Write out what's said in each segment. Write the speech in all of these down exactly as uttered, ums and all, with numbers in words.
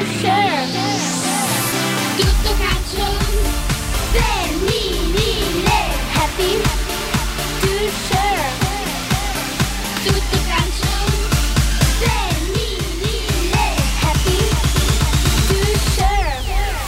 share. Tutto calcio femminile. Happy to share. Tutto calcio femminile. Happy to share.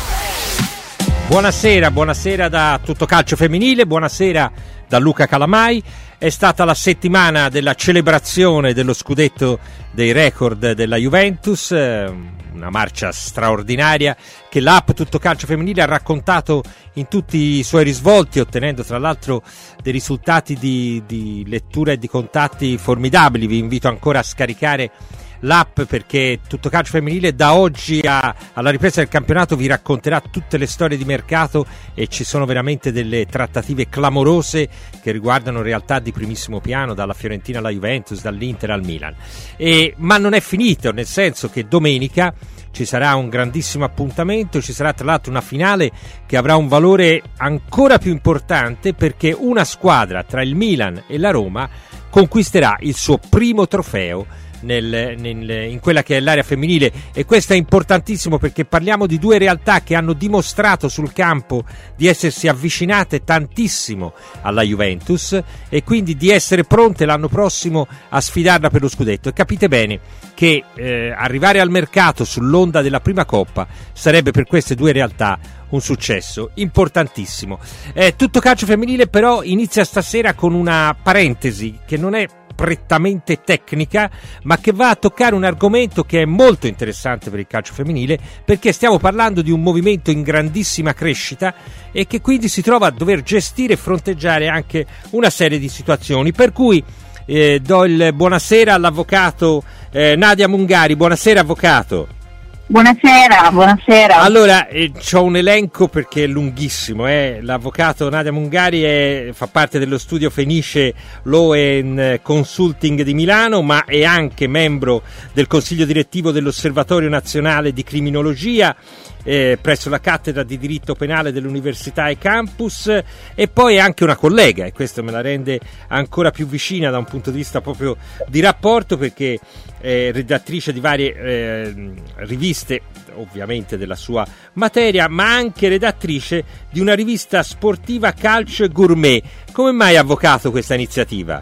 Buonasera, buonasera da Tutto Calcio Femminile, buonasera da Luca Calamai. È stata la settimana della celebrazione dello scudetto dei record della Juventus, una marcia straordinaria che l'app Tutto Calcio Femminile ha raccontato in tutti i suoi risvolti, ottenendo tra l'altro dei risultati di, di lettura e di contatti formidabili. Vi invito ancora a scaricare l'app, perché Tutto Calcio Femminile da oggi a, alla ripresa del campionato vi racconterà tutte le storie di mercato, e ci sono veramente delle trattative clamorose che riguardano realtà di primissimo piano, dalla Fiorentina alla Juventus, dall'Inter al Milan. E, ma non è finito, nel senso che domenica ci sarà un grandissimo appuntamento, ci sarà tra l'altro una finale che avrà un valore ancora più importante, perché una squadra tra il Milan e la Roma conquisterà il suo primo trofeo Nel, nel, in quella che è l'area femminile, e questo è importantissimo perché parliamo di due realtà che hanno dimostrato sul campo di essersi avvicinate tantissimo alla Juventus e quindi di essere pronte l'anno prossimo a sfidarla per lo scudetto. E capite bene che eh, arrivare al mercato sull'onda della prima coppa sarebbe per queste due realtà un successo importantissimo. Eh, Tutto Calcio Femminile però inizia stasera con una parentesi che non è prettamente tecnica, ma che va a toccare un argomento che è molto interessante per il calcio femminile, perché stiamo parlando di un movimento in grandissima crescita e che quindi si trova a dover gestire e fronteggiare anche una serie di situazioni, per cui eh, do il buonasera all'avvocato eh, Nadia Mungari. Buonasera avvocato. Buonasera, buonasera. Allora, eh, c'ho un elenco perché è lunghissimo. Eh. L'avvocato Nadia Mungari è, fa parte dello studio Fenice Law and Consulting di Milano, ma è anche membro del consiglio direttivo dell'Osservatorio Nazionale di Criminologia eh, presso la cattedra di diritto penale dell'Università e Campus, e poi è anche una collega, e questo me la rende ancora più vicina da un punto di vista proprio di rapporto, perché è redattrice di varie eh, riviste, ovviamente della sua materia, ma anche redattrice di una rivista sportiva Calcio e Gourmet. Come mai, avvocato, questa iniziativa?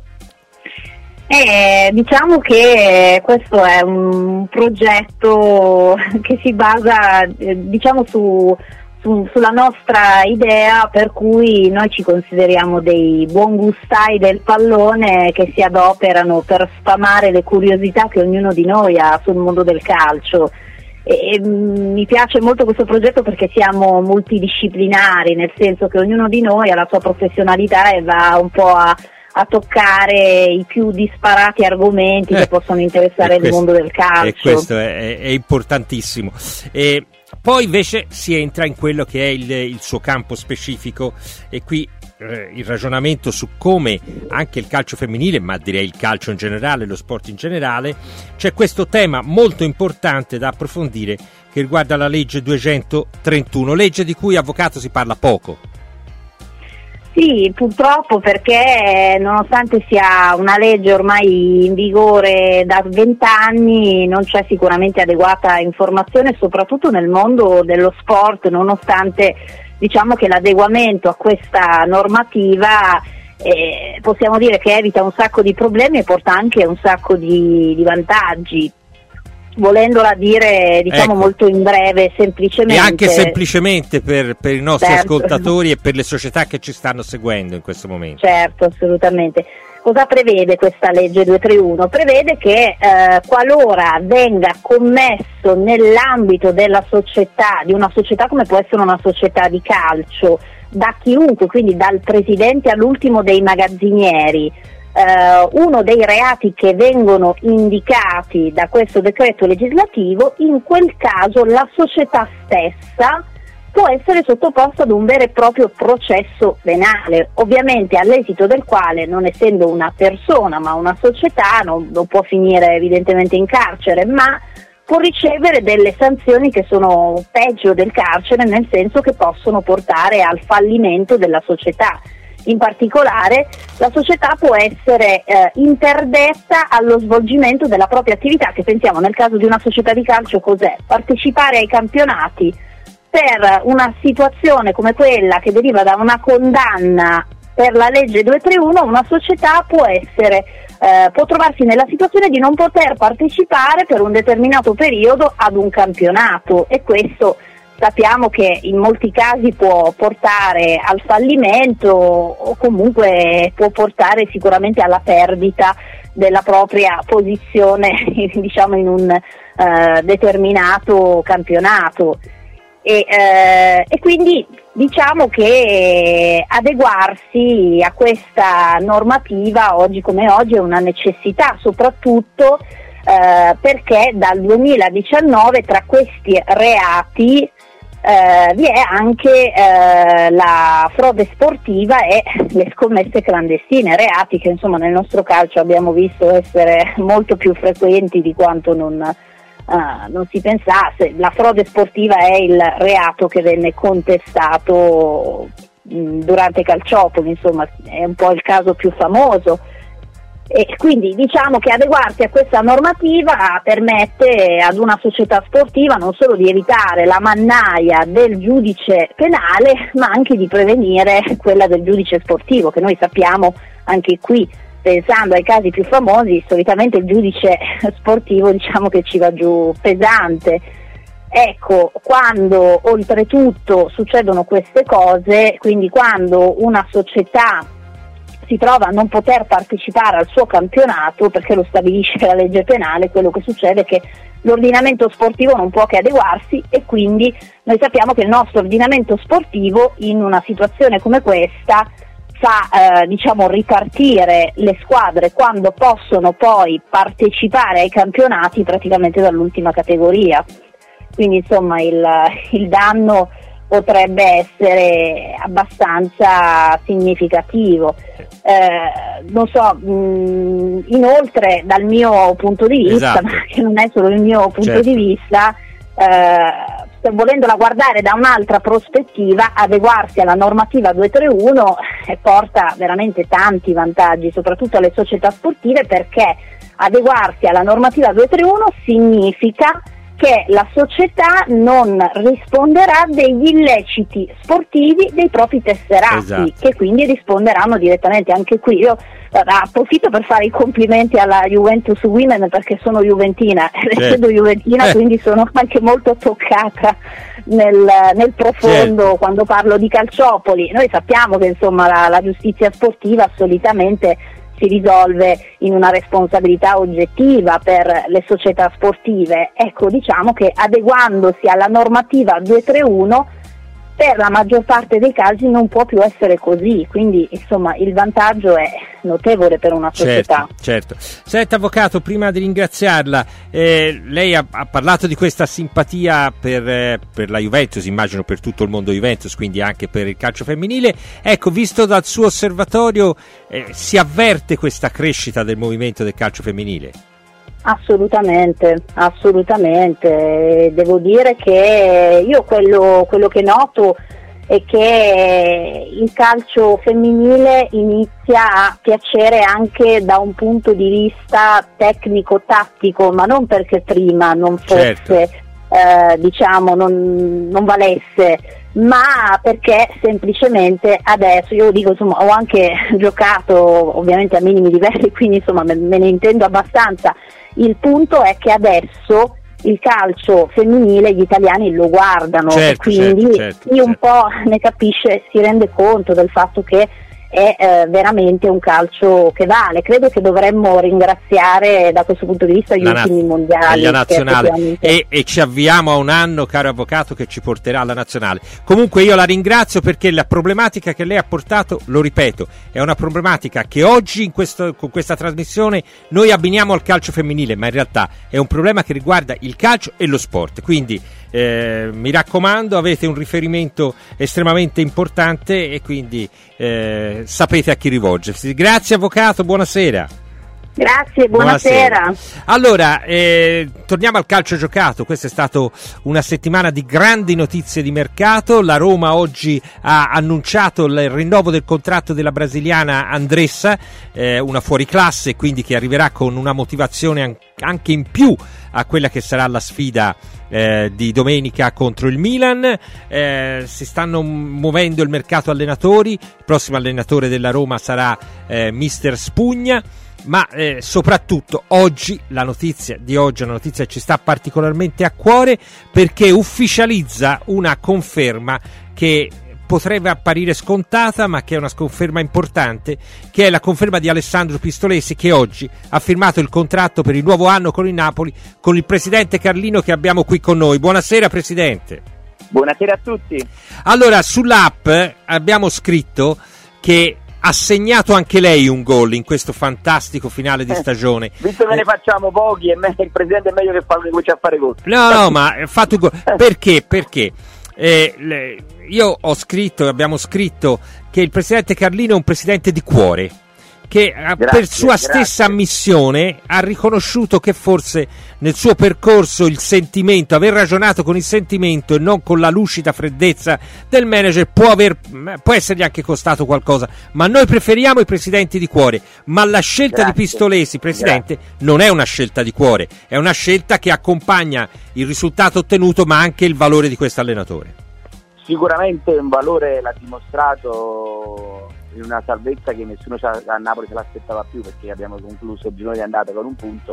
Eh, diciamo che questo è un progetto che si basa eh, diciamo su, su sulla nostra idea, per cui noi ci consideriamo dei buon gustai del pallone che si adoperano per sfamare le curiosità che ognuno di noi ha sul mondo del calcio. E, e, mi piace molto questo progetto perché siamo multidisciplinari, nel senso che ognuno di noi ha la sua professionalità e va un po' a a toccare i più disparati argomenti eh, che possono interessare questo, il mondo del calcio. E questo è, è importantissimo. E poi invece si entra in quello che è il, il suo campo specifico, e qui eh, il ragionamento su come anche il calcio femminile, ma direi il calcio in generale, lo sport in generale, c'è questo tema molto importante da approfondire che riguarda la legge duecentotrentuno, legge di cui, avvocato, si parla poco. Sì, purtroppo, perché nonostante sia una legge ormai in vigore da vent'anni non c'è sicuramente adeguata informazione, soprattutto nel mondo dello sport, nonostante diciamo che l'adeguamento a questa normativa eh, possiamo dire che evita un sacco di problemi e porta anche un sacco di, di vantaggi. Volendola dire diciamo ecco. molto in breve, semplicemente, e anche semplicemente per, per i nostri certo. ascoltatori e per le società che ci stanno seguendo in questo momento. Certo, assolutamente. Cosa prevede questa legge duecentotrentuno? Prevede che eh, qualora venga commesso nell'ambito della società, di una società come può essere una società di calcio, da chiunque, quindi dal presidente all'ultimo dei magazzinieri, Uh, uno dei reati che vengono indicati da questo decreto legislativo, in quel caso la società stessa può essere sottoposta ad un vero e proprio processo penale, ovviamente all'esito del quale, non essendo una persona ma una società, non, non può finire evidentemente in carcere, ma può ricevere delle sanzioni che sono peggio del carcere, nel senso che possono portare al fallimento della società. in particolare, la società può essere eh, interdetta allo svolgimento della propria attività, che pensiamo nel caso di una società di calcio cos'è? Partecipare ai campionati per una situazione come quella che deriva da una condanna per la legge duecentotrentuno, una società può essere eh, può trovarsi nella situazione di non poter partecipare per un determinato periodo ad un campionato, e questo sappiamo che in molti casi può portare al fallimento o comunque può portare sicuramente alla perdita della propria posizione diciamo in un eh, determinato campionato. E, eh, e quindi diciamo che adeguarsi a questa normativa oggi come oggi è una necessità, soprattutto eh, perché dal duemiladiciannove tra questi reati Eh, vi è anche eh, la frode sportiva e le scommesse clandestine, reati che insomma nel nostro calcio abbiamo visto essere molto più frequenti di quanto non, uh, non si pensasse. La frode sportiva è il reato che venne contestato mh, durante Calciopoli, insomma è un po' il caso più famoso. E quindi diciamo che adeguarsi a questa normativa permette ad una società sportiva non solo di evitare la mannaia del giudice penale, ma anche di prevenire quella del giudice sportivo, che noi sappiamo anche qui, pensando ai casi più famosi, solitamente il giudice sportivo diciamo che ci va giù pesante. Ecco, quando oltretutto succedono queste cose, quindi quando una società si trova a non poter partecipare al suo campionato perché lo stabilisce la legge penale, quello che succede è che l'ordinamento sportivo non può che adeguarsi, e quindi noi sappiamo che il nostro ordinamento sportivo in una situazione come questa fa eh, diciamo ripartire le squadre quando possono poi partecipare ai campionati praticamente dall'ultima categoria. Quindi insomma il, il danno potrebbe essere abbastanza significativo. Eh, non so, mh, inoltre dal mio punto di vista, esatto. ma che non è solo il mio punto certo. di vista, eh, volendola guardare da un'altra prospettiva, adeguarsi alla normativa duecentotrentuno eh, porta veramente tanti vantaggi, soprattutto alle società sportive, perché adeguarsi alla normativa duecentotrentuno significa che la società non risponderà degli illeciti sportivi dei propri tesserati, esatto. che quindi risponderanno direttamente. Anche qui io eh, approfitto per fare i complimenti alla Juventus Women, perché sono juventina, certo. essendo juventina eh. quindi sono anche molto toccata nel, nel profondo certo. quando parlo di Calciopoli. Noi sappiamo che insomma la, la giustizia sportiva solitamente si risolve in una responsabilità oggettiva per le società sportive. Ecco, diciamo che adeguandosi alla normativa duecentotrentuno per la maggior parte dei casi non può più essere così, quindi insomma il vantaggio è notevole per una società. Certo, certo. Senta avvocato, prima di ringraziarla, eh, lei ha, ha parlato di questa simpatia per, eh, per la Juventus, immagino per tutto il mondo Juventus, quindi anche per il calcio femminile. Ecco, visto dal suo osservatorio, eh, si avverte questa crescita del movimento del calcio femminile? Assolutamente, assolutamente. Devo dire che io quello, quello che noto è che il calcio femminile inizia a piacere anche da un punto di vista tecnico-tattico, ma non perché prima non fosse, certo. eh, diciamo, non, non valesse, ma perché semplicemente adesso, io dico, insomma, ho anche giocato ovviamente a minimi livelli, quindi insomma me, me ne intendo abbastanza. Il punto è che adesso il calcio femminile gli italiani lo guardano, certo, quindi certo, certo, chi un certo. po' ne capisce si rende conto del fatto che è eh, veramente un calcio che vale. Credo che dovremmo ringraziare da questo punto di vista gli la ultimi na- mondiali, la nazionale, e, effettivamente... e ci avviamo a un anno, caro avvocato, che ci porterà alla nazionale. Comunque io la ringrazio, perché la problematica che lei ha portato, lo ripeto, è una problematica che oggi in questo, con questa trasmissione noi abbiniamo al calcio femminile, ma in realtà è un problema che riguarda il calcio e lo sport. Quindi eh, mi raccomando, avete un riferimento estremamente importante e quindi eh, sapete a chi rivolgersi. Grazie avvocato, buonasera. Grazie, buonasera. buonasera. Allora, eh, torniamo al calcio giocato. Questa è stata una settimana di grandi notizie di mercato. La Roma oggi ha annunciato il rinnovo del contratto della brasiliana Andressa, eh, una fuoriclasse, quindi che arriverà con una motivazione anche in più a quella che sarà la sfida eh, di domenica contro il Milan. Eh, si stanno muovendo il mercato allenatori. Il prossimo allenatore della Roma sarà eh, mister Spugna. Ma eh, soprattutto oggi, la notizia di oggi è una notizia che ci sta particolarmente a cuore, perché ufficializza una conferma che potrebbe apparire scontata, ma che è una conferma importante, che è la conferma di Alessandro Pistolesi, che oggi ha firmato il contratto per il nuovo anno con il Napoli, con il presidente Carlino che abbiamo qui con noi. Buonasera Presidente. Buonasera a tutti. Allora, sull'app abbiamo scritto che ha segnato anche lei un gol in questo fantastico finale di stagione. Eh, visto che ne facciamo pochi, è me- il presidente è meglio che fa- comincia a fare gol. No, no, ma ha fatto un gol. Perché? Perché eh, le, io ho scritto, abbiamo scritto che il presidente Carlino è un presidente di cuore, che grazie, per sua grazie. stessa ammissione ha riconosciuto che forse nel suo percorso il sentimento, aver ragionato con il sentimento e non con la lucida freddezza del manager può, aver, può essergli anche costato qualcosa, ma noi preferiamo i presidenti di cuore. Ma la scelta grazie. di Pistolesi, Presidente, grazie. non è una scelta di cuore, è una scelta che accompagna il risultato ottenuto ma anche il valore di questo allenatore. Sicuramente un valore l'ha dimostrato in una salvezza che nessuno a Napoli se l'aspettava più, perché abbiamo concluso il girone di andata con un punto,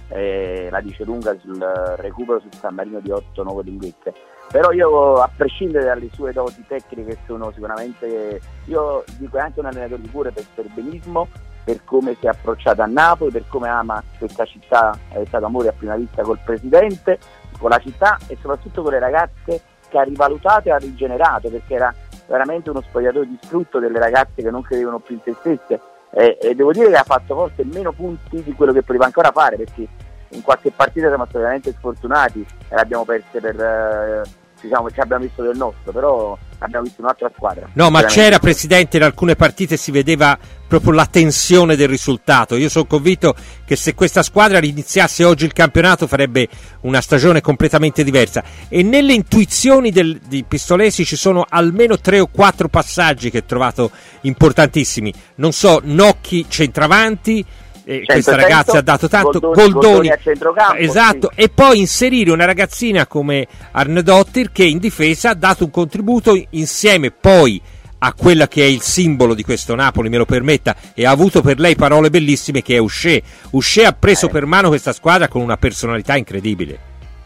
eh, la dice lunga sul recupero sul San Marino di otto nove lunghezze. Però io, a prescindere dalle sue doti tecniche, che sono sicuramente, io dico, è anche un allenatore di cuore per perbenismo, per come si è approcciato a Napoli, per come ama questa città, è stato amore a prima vista col presidente, con la città e soprattutto con le ragazze, che ha rivalutato e ha rigenerato, perché era veramente uno spogliatoio distrutto delle ragazze che non credevano più in se stesse, e, e devo dire che ha fatto forse meno punti di quello che poteva ancora fare, perché in qualche partita siamo stati veramente sfortunati e l'abbiamo perse per eh, diciamo ci abbiamo visto del nostro, però abbiamo visto un'altra squadra. No, ma c'era, Presidente, in alcune partite si vedeva proprio la tensione del risultato. Io sono convinto che se questa squadra iniziasse oggi il campionato farebbe una stagione completamente diversa, e nelle intuizioni del, di Pistolesi ci sono almeno tre o quattro passaggi che ho trovato importantissimi. Non so, Nocchi centravanti, Eh, questa ragazza ha dato tanto, Goldoni, Goldoni, Goldoni a centrocampo, esatto, sì. E poi inserire una ragazzina come Arnedottir, che in difesa ha dato un contributo insieme poi a quella che è il simbolo di questo Napoli, me lo permetta, e ha avuto per lei parole bellissime, che è Uscè. Uscè ha preso eh. per mano questa squadra con una personalità incredibile.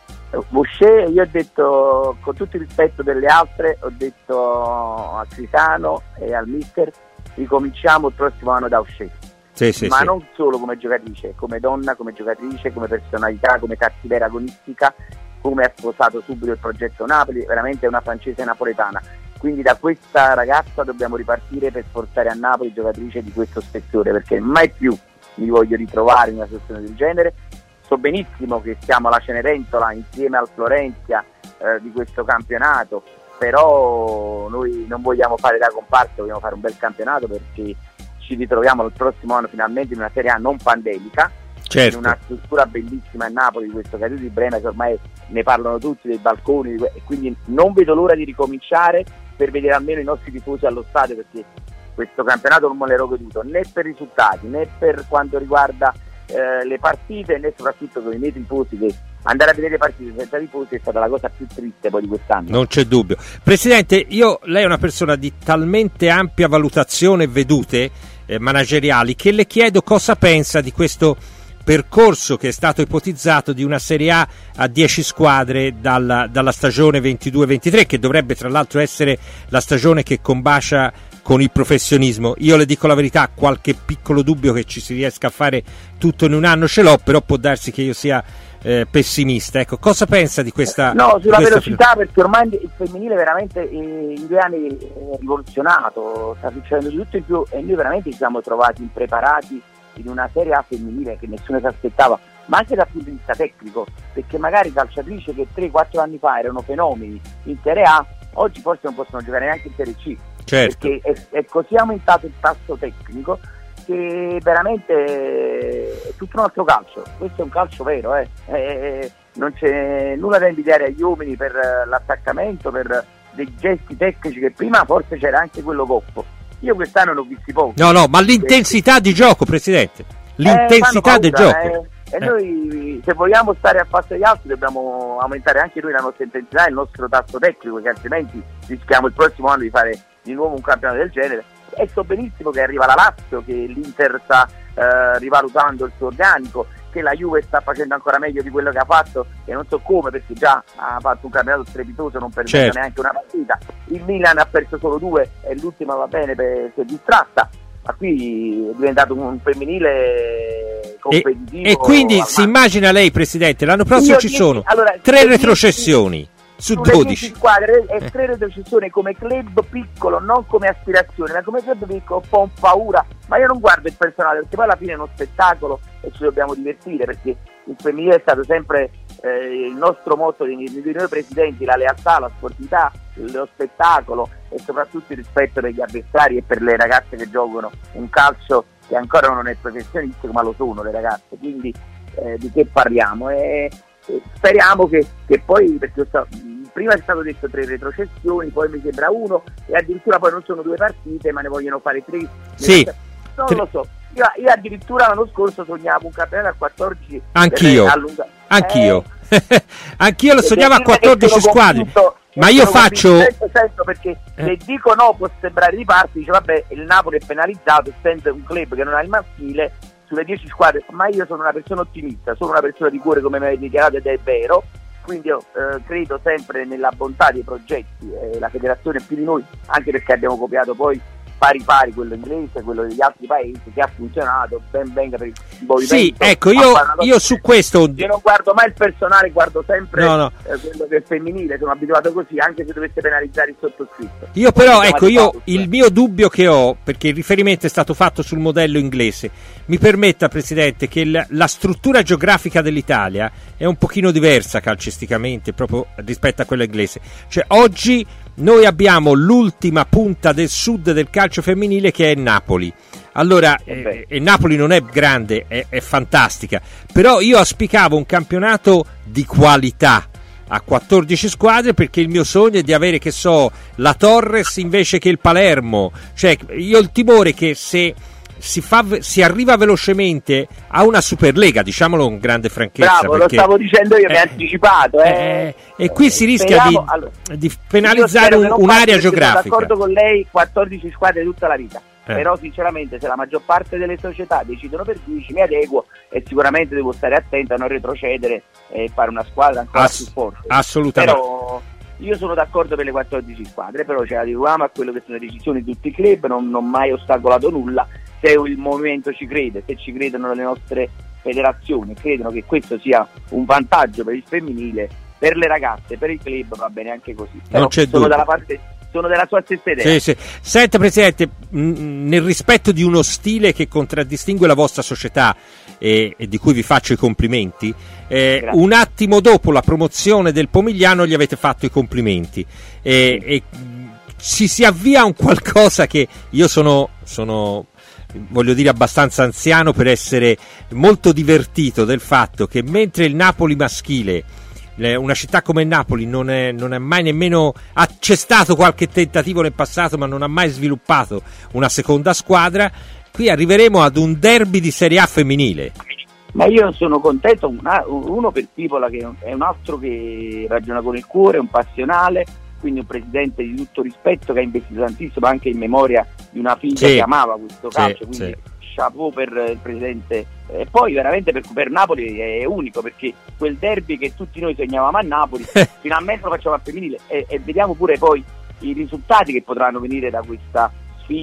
Uscè, io ho detto, con tutto il rispetto delle altre, ho detto a Crisano e al mister, ricominciamo il prossimo anno da Uscè. Sì, sì, ma sì. non solo come giocatrice, come donna, come giocatrice, come personalità, come cattiveria agonistica, come ha sposato subito il progetto Napoli, veramente è una francese napoletana. Quindi da questa ragazza dobbiamo ripartire per portare a Napoli giocatrice di questo spessore, perché mai più mi voglio ritrovare in una situazione del genere. So benissimo che siamo alla Cenerentola insieme al Florentia eh, di questo campionato, però noi non vogliamo fare da comparsa, vogliamo fare un bel campionato, perché ci ritroviamo il prossimo anno finalmente in una Serie A non pandemica, certo. in una struttura bellissima a Napoli, di questo Cario di Brema, che ormai ne parlano tutti, dei balconi, e quindi non vedo l'ora di ricominciare per vedere almeno i nostri tifosi allo stadio, perché questo campionato non me l'ero goduto né per risultati né per quanto riguarda eh, le partite, né soprattutto con i miei tifosi, che andare a vedere le partite senza tifosi è stata la cosa più triste poi di quest'anno. Non c'è dubbio. Presidente, io, lei è una persona di talmente ampia valutazione e vedute eh, manageriali, che le chiedo cosa pensa di questo percorso che è stato ipotizzato di una Serie A a dieci squadre dalla, dalla stagione ventidue ventitré, che dovrebbe tra l'altro essere la stagione che combacia con il professionismo. Io le dico la verità, qualche piccolo dubbio che ci si riesca a fare tutto in un anno ce l'ho, però può darsi che io sia eh, pessimista. Ecco, cosa pensa di questa? No, sulla questa velocità, perché ormai il femminile veramente in due anni è rivoluzionato, sta succedendo di tutto in più, e noi veramente ci siamo trovati impreparati in una Serie A femminile che nessuno si aspettava, ma anche dal punto di vista tecnico, perché magari calciatrici che tre quattro anni fa erano fenomeni in Serie A, oggi forse non possono giocare neanche in Serie C, certo. perché è, è così aumentato il tasso tecnico che veramente è tutto un altro calcio. Questo è un calcio vero, eh. Eh, non c'è nulla da invidiare agli uomini per l'attaccamento, per dei gesti tecnici che prima forse c'era anche quello goffo. Io quest'anno ne ho visti pochi. No, no, ma l'intensità di gioco, Presidente, l'intensità eh, del paura, gioco. Eh. E noi, se vogliamo stare al passo degli altri, dobbiamo aumentare anche noi la nostra intensità e il nostro tasso tecnico, perché altrimenti rischiamo il prossimo anno di fare di nuovo un campionato del genere. E so benissimo che arriva la Lazio, che l'Inter sta eh, rivalutando il suo organico, che la Juve sta facendo ancora meglio di quello che ha fatto, e non so come, perché già ha fatto un campionato strepitoso, non perdendo certo. neanche una partita. Il Milan ha perso solo due e l'ultima va bene, per, si è distratta, ma qui è diventato un femminile competitivo. E, e quindi si immagina lei, Presidente, l'anno prossimo Io ci dieci, sono allora, tre retrocessioni su dodici squadre e tre retrocessioni come club piccolo, non come aspirazione, ma come club piccolo, un po' paura. Ma io non guardo il personale, perché poi alla fine è uno spettacolo e ci dobbiamo divertire, perché il femminile è stato sempre eh, il nostro motto di, di noi presidenti, la lealtà, la sportività, lo spettacolo e soprattutto il rispetto degli avversari e per le ragazze che giocano un calcio che ancora non è professionistico, ma lo sono le ragazze, quindi eh, di che parliamo? E, e speriamo che, che poi, perché sto, prima è stato detto tre retrocessioni, poi mi sembra uno, e addirittura poi non sono due partite ma ne vogliono fare tre. Sì. Non tre. lo so, io, io addirittura l'anno scorso sognavo un campionato a quattordici. Anch'io, allunga- anch'io, eh, anch'io lo sognavo a quattordici squadre. Convinto, ma io faccio perché eh. se dico no può sembrare di parte, dice vabbè il Napoli è penalizzato essendo un club che non ha il maschile sulle dieci squadre, ma io sono una persona ottimista, sono una persona di cuore, come mi avete dichiarato, ed è vero. Quindi io eh, credo sempre nella bontà dei progetti, eh, la federazione più di noi, anche perché abbiamo copiato poi pari pari quello inglese, quello degli altri paesi, che ha funzionato, ben venga per il movimento. Sì, ecco, io, io su questo... Io non guardo mai il personale, guardo sempre no, no. Eh, quello che è femminile, sono abituato così, anche se dovesse penalizzare il sottoscritto. Io però, ecco, io il mio dubbio che ho, perché il riferimento è stato fatto sul modello inglese, mi permetta, Presidente, che la, la struttura geografica dell'Italia è un pochino diversa calcisticamente proprio rispetto a quella inglese. Cioè, oggi noi abbiamo l'ultima punta del sud del calcio femminile, che è Napoli. Allora, eh, eh, Napoli non è grande, è, è fantastica, però io auspicavo un campionato di qualità a quattordici squadre, perché il mio sogno è di avere, che so, la Torres invece che il Palermo. Cioè, io ho il timore che se si, fa, si arriva velocemente a una Superlega, diciamolo con grande franchezza. Bravo, perché, lo stavo dicendo io, eh, mi ha anticipato. Eh. Eh, e qui si rischia Speriamo, di, allora, di penalizzare un, un'area geografica. Sono d'accordo con lei, quattordici squadre tutta la vita. Eh. Però sinceramente se la maggior parte delle società decidono per dieci, mi adeguo, e sicuramente devo stare attento a non retrocedere e fare una squadra ancora Ass- più forte. Assolutamente. Però io sono d'accordo per le quattordici squadre, però ci adeguiamo a quello che sono le decisioni di tutti i club, non ho mai ostacolato nulla. Se il movimento ci crede, se ci credono le nostre federazioni, credono che questo sia un vantaggio per il femminile, per le ragazze, per il club, va bene anche così. Però non c'è sono dubbio. dalla parte, sono della sua stessa idea. Sì, sì. Senta, Presidente, mh, nel rispetto di uno stile che contraddistingue la vostra società e, e di cui vi faccio i complimenti, eh, un attimo dopo la promozione del Pomigliano gli avete fatto i complimenti e, e ci si avvia a un qualcosa che io sono, sono voglio dire abbastanza anziano per essere molto divertito del fatto che mentre il Napoli maschile, una città come Napoli non è, non è mai nemmeno, c'è stato qualche tentativo nel passato ma non ha mai sviluppato una seconda squadra, qui arriveremo ad un derby di Serie A femminile. Ma io sono contento, una, uno per Tipola, che è un altro che ragiona con il cuore, un passionale, quindi un presidente di tutto rispetto, che ha investito tantissimo anche in memoria di una figlia sì. che amava questo calcio, sì, quindi sì. chapeau per il presidente. E poi veramente per, per Napoli è unico, perché quel derby che tutti noi sognavamo a Napoli finalmente lo facciamo a femminile, e, e vediamo pure poi i risultati che potranno venire da questa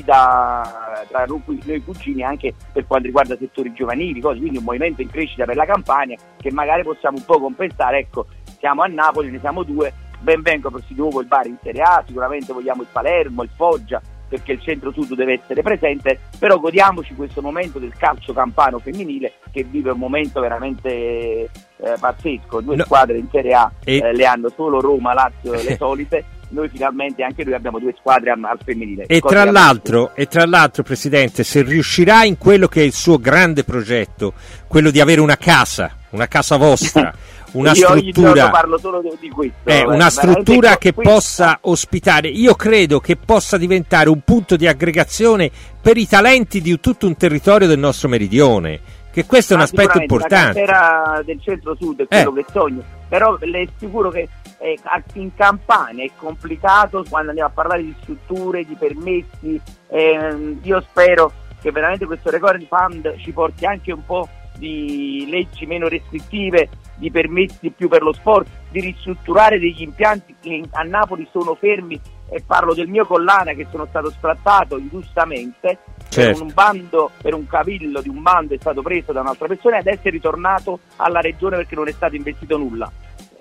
sfida tra noi cugini, anche per quanto riguarda settori giovanili, cose, quindi un movimento in crescita per la Campania che magari possiamo un po' compensare. Ecco, siamo a Napoli, ne siamo due, ben venga di nuovo il Bari in Serie A, sicuramente vogliamo il Palermo, il Foggia, perché il centro-sud deve essere presente, però godiamoci questo momento del calcio campano femminile, che vive un momento veramente eh, pazzesco. Due no. squadre in Serie A e... eh, le hanno solo Roma, Lazio, le solite, noi finalmente anche noi abbiamo due squadre al, al femminile. E tra l'altro, e tra l'altro, Presidente, se riuscirà in quello che è il suo grande progetto, quello di avere una casa, una casa vostra, una io ogni struttura, giorno parlo solo di questo, eh, una struttura che questo. possa ospitare, io credo che possa diventare un punto di aggregazione per i talenti di tutto un territorio del nostro meridione, che questo è un aspetto importante. La cantera del centro-sud è quello eh. che sogno, però le assicuro che eh, in Campania è complicato quando andiamo a parlare di strutture, di permessi. Eh, io spero che veramente questo Record Fund ci porti anche un po' di leggi meno restrittive, di permessi più per lo sport, di ristrutturare degli impianti che a Napoli sono fermi, e parlo del mio Collana che sono stato sfrattato ingiustamente, certo. per un bando, per un cavillo di un bando è stato preso da un'altra persona e adesso è ritornato alla regione perché non è stato investito nulla.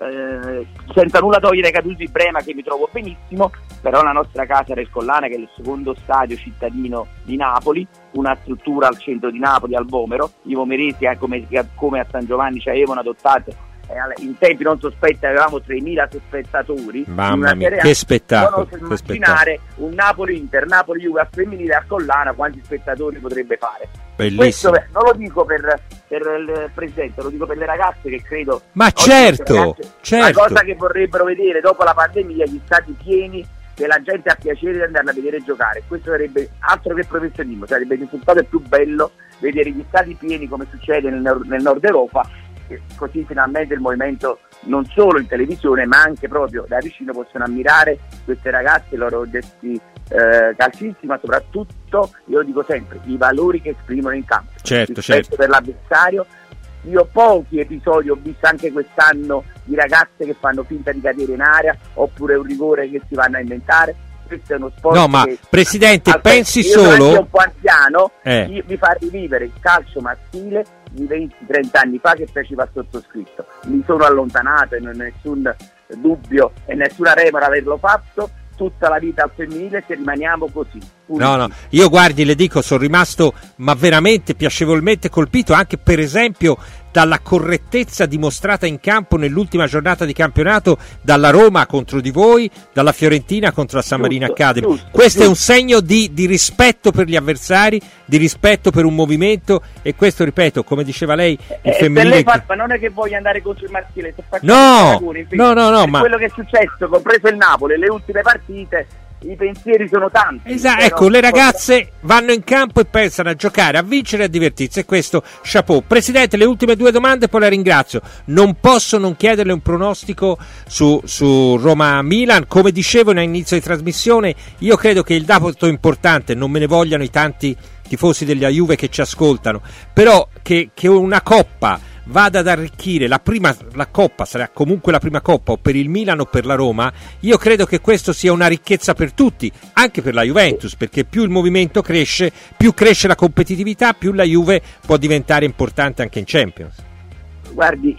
Eh, senza nulla togliere ai caduti di Brema, che mi trovo benissimo, però la nostra casa del Collana, che è il secondo stadio cittadino di Napoli, una struttura al centro di Napoli, al Vomero, i vomeresi eh, come, come a San Giovanni ci avevano adottato eh, in tempi non sospetti, avevamo treimila spettatori. Mamma mia, che spettacolo, non posso immaginare un Napoli-Inter, Napoli-Juve a femminile a Collana, quanti spettatori potrebbe fare. Bellissimo. Questo non lo dico per, per il Presidente, lo dico per le ragazze che credo. Ma certo, ragazze, certo. La cosa che vorrebbero vedere dopo la pandemia, gli stati pieni, che la gente ha piacere di andarla a vedere giocare. Questo sarebbe altro che professionismo, sarebbe il risultato più bello vedere gli stati pieni come succede nel, nel nord Europa, e così finalmente il movimento non solo in televisione ma anche proprio da vicino possono ammirare queste ragazze, i loro gesti eh, calcistici, ma soprattutto, io lo dico sempre, i valori che esprimono in campo, certo, rispetto certo. per l'avversario. Io pochi episodi ho visto anche quest'anno di ragazze che fanno finta di cadere in area oppure un rigore che si vanno a inventare. Questo è uno sport. No, ma che, Presidente, aspetta, pensi io solo. Io sono un po' anziano, eh. mi fa rivivere il calcio maschile di venti trenta anni fa che piaceva al sottoscritto. Mi sono allontanato e non ho nessun dubbio e nessuna remora averlo fatto. Tutta la vita al femminile, se rimaniamo così. No, no, io guardi, le dico, sono rimasto ma veramente piacevolmente colpito anche per esempio dalla correttezza dimostrata in campo nell'ultima giornata di campionato dalla Roma contro di voi, dalla Fiorentina contro la San Marino Academy. Giusto, questo giusto. È un segno di, di rispetto per gli avversari, di rispetto per un movimento, e questo, ripeto, come diceva lei, il eh, femminile. Lei fa, ma non è che voglio andare contro il maschile, no, paragoni, no, no, no, ma quello che è successo, compreso il Napoli, le ultime partite, i pensieri sono tanti. Esatto, ecco, no? Le ragazze vanno in campo e pensano a giocare, a vincere e a divertirsi, e questo chapeau. Presidente, le ultime due domande, poi la ringrazio. Non posso non chiederle un pronostico su, su Roma-Milan. Come dicevo in inizio di trasmissione, io credo che il dato importante, non me ne vogliano i tanti tifosi della Juve che ci ascoltano, però che, che una coppa vada ad arricchire la prima, la Coppa sarà comunque la prima Coppa, o per il Milan o per la Roma, io credo che questo sia una ricchezza per tutti, anche per la Juventus, perché più il movimento cresce, più cresce la competitività, più la Juve può diventare importante anche in Champions. Guardi,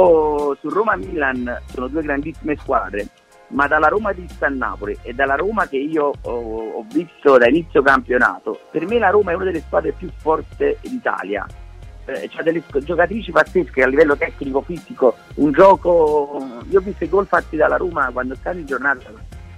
io su Roma-Milan sono due grandissime squadre, ma dalla Roma vista a Napoli e dalla Roma che io ho, ho visto da inizio campionato, per me la Roma è una delle squadre più forti d'Italia. C'ha delle giocatrici pazzesche a livello tecnico, fisico, un gioco. Io ho visto i gol fatti dalla Roma quando stanno in giornata,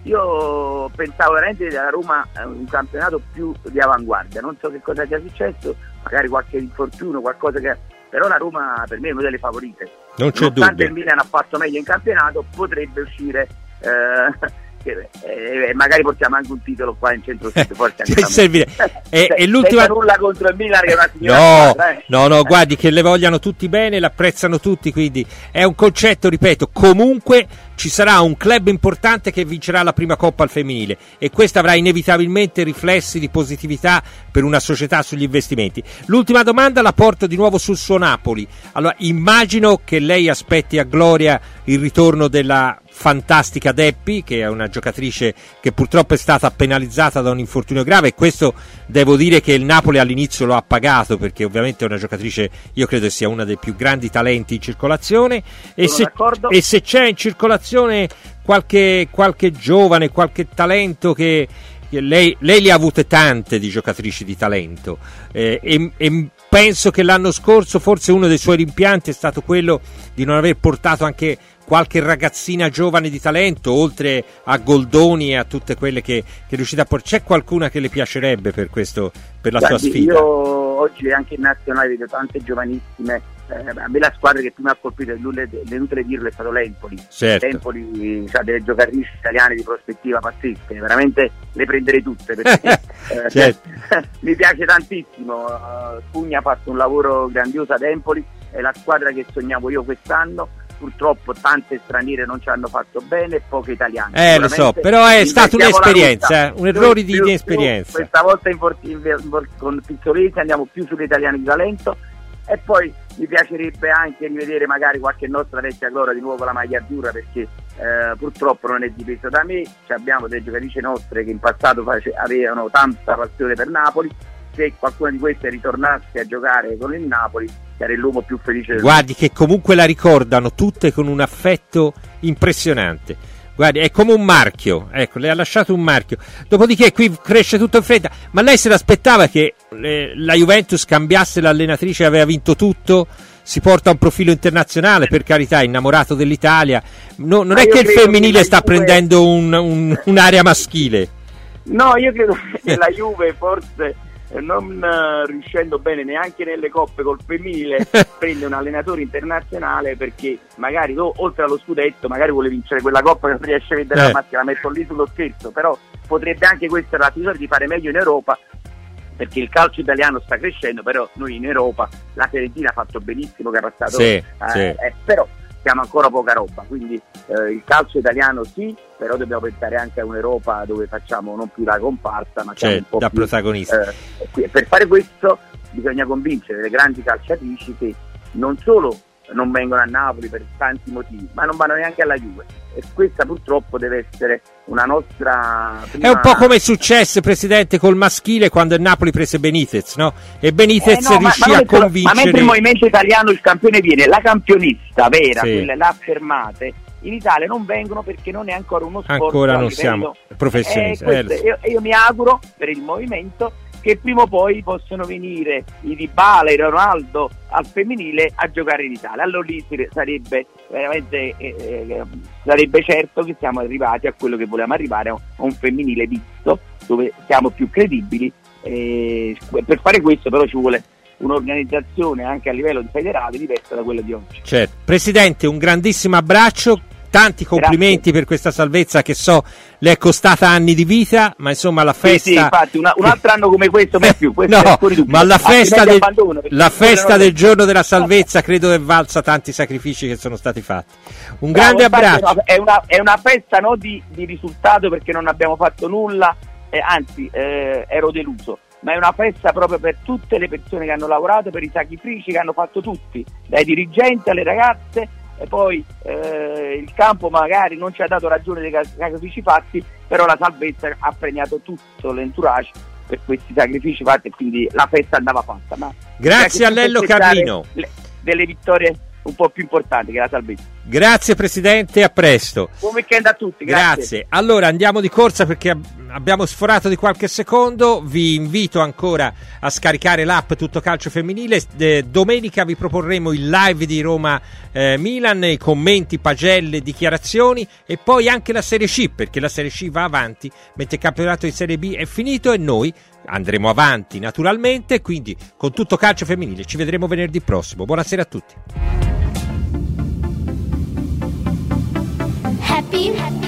io pensavo veramente dalla Roma un campionato più di avanguardia. Non so che cosa sia successo, magari qualche infortunio, qualcosa che, però la Roma per me è una delle favorite. Non c'è Nonostante dubbio. il Milan ha fatto meglio in campionato, potrebbe uscire eh, e eh, magari portiamo anche un titolo qua in centro-sud, forse anche servire. E, Se, e l'ultima nulla contro il Milan, che è una signora no, squadra, eh. no, no, guardi che le vogliano tutti bene, l'apprezzano tutti, quindi è un concetto, ripeto, comunque ci sarà un club importante che vincerà la prima Coppa al femminile, e questo avrà inevitabilmente riflessi di positività per una società sugli investimenti. L'ultima domanda la porto di nuovo sul suo Napoli. Allora, immagino che lei aspetti a gloria il ritorno della fantastica Deppi, che è una giocatrice che purtroppo è stata penalizzata da un infortunio grave, e questo devo dire che il Napoli all'inizio lo ha pagato, perché ovviamente è una giocatrice, io credo sia una dei più grandi talenti in circolazione, e se, e se c'è in circolazione qualche, qualche giovane, qualche talento che, che lei, lei le ha avute tante di giocatrici di talento, eh, e, e penso che l'anno scorso forse uno dei suoi rimpianti è stato quello di non aver portato anche qualche ragazzina giovane di talento, oltre a Goldoni e a tutte quelle che, che riuscite a porre? C'è qualcuna che le piacerebbe per questo, per la Guardi, sua sfida? Io oggi anche in nazionale vedo tante giovanissime. Eh, a me la squadra che prima ha colpito, è inutile dirlo, è stato l'Empoli. Certo. L'Empoli ha delle giocatrici italiane di prospettiva pazzesche, veramente le prenderei tutte perché eh, certo. mi piace tantissimo. uh, Spugna ha fatto un lavoro grandioso ad Empoli, è la squadra che sognavo io quest'anno. Purtroppo tante straniere non ci hanno fatto bene e poche italiane. Eh lo so, però è stata un'esperienza, eh, un errore di inesperienza. Questa volta in, in, in, con Pizzolesi andiamo più sugli italiani di talento. E poi mi piacerebbe anche rivedere magari qualche nostra vecchia gloria di nuovo con la maglia azzurra, perché eh, purtroppo non è dipeso da me. Ci abbiamo delle giocatrici nostre che in passato face- avevano tanta passione per Napoli. Se qualcuna di queste ritornasse a giocare con il Napoli, sarei l'uomo più felice del Guardi che comunque la ricordano tutte con un affetto impressionante. Guardi, è come un marchio, ecco, le ha lasciato un marchio. Dopodiché qui cresce tutto in fretta. Ma lei se l'aspettava che eh, la Juventus cambiasse l'allenatrice, aveva vinto tutto, si porta a un profilo internazionale, per carità, innamorato dell'Italia. No, non Ma è che il credo femminile che sta Juve... prendendo un, un, un'area maschile. No, io credo che la Juve forse, non uh, riuscendo bene neanche nelle coppe col femminile, prende un allenatore internazionale perché magari do, oltre allo scudetto magari vuole vincere quella coppa che non riesce a vedere eh. la maschera, la metto lì sullo scherzo, però potrebbe anche questa la situazione di fare meglio in Europa, perché il calcio italiano sta crescendo, però noi in Europa, la Fiorentina ha fatto benissimo che ha passato, sì, eh, sì. Eh, però siamo ancora poca roba, quindi eh, il calcio italiano sì, però dobbiamo pensare anche a un'Europa dove facciamo non più la comparsa, ma siamo Cioè, un po' da più protagonista. Eh, per fare questo bisogna convincere le grandi calciatrici che non solo non vengono a Napoli per tanti motivi, ma non vanno neanche alla Juve, e questa purtroppo deve essere una nostra prima... È un po' come è successo, Presidente, col maschile quando il Napoli prese Benitez, no? E Benitez eh no, riuscì ma, ma a convincere... Ma mentre il movimento italiano il campione viene, la campionista vera, sì. quelle là affermate, in Italia non vengono perché non è ancora uno sport. Ancora non livello... siamo professionisti. Eh, Eh, questo, io, io mi auguro per il movimento che prima o poi possono venire i Dybala, i Ronaldo al femminile a giocare in Italia. Allora lì sarebbe veramente eh, eh, sarebbe certo che siamo arrivati a quello che volevamo arrivare, a un femminile visto, dove siamo più credibili. Eh, per fare questo però ci vuole un'organizzazione anche a livello di federale diversa da quella di oggi. Certo. Presidente, un grandissimo abbraccio, tanti complimenti Grazie. per questa salvezza che so le è costata anni di vita, ma insomma la festa... Sì, sì, infatti una, un altro anno come questo mai più, questo no, è fuori dubbio. ma la festa, del, abbandono, la festa non... del giorno della salvezza credo è valsa tanti sacrifici che sono stati fatti. Un Bravo, grande infatti, abbraccio. no, è, una, è una festa no, di, di risultato, perché non abbiamo fatto nulla, eh, anzi eh, ero deluso, ma è una festa proprio per tutte le persone che hanno lavorato, per i sacrifici che hanno fatto tutti, dai dirigenti alle ragazze. E poi eh, il campo magari non ci ha dato ragione dei sacrifici fatti, però la salvezza ha premiato tutto l'entourage per questi sacrifici fatti, e quindi la festa andava fatta. Ma grazie a Lello Carlino. Le, delle vittorie un po' più importanti che la salvezza. Grazie Presidente, a presto. Buon weekend a tutti, grazie. Grazie. Allora andiamo di corsa perché ab- abbiamo sforato di qualche secondo. Vi invito ancora a scaricare l'app Tutto Calcio Femminile. De- domenica vi proporremo il live di Roma eh, Milan, i commenti, pagelle, dichiarazioni, e poi anche la Serie C, perché la Serie C va avanti mentre il campionato di Serie B è finito e noi andremo avanti naturalmente. Quindi con Tutto Calcio Femminile ci vedremo venerdì prossimo. Buonasera a tutti. Happy, happy.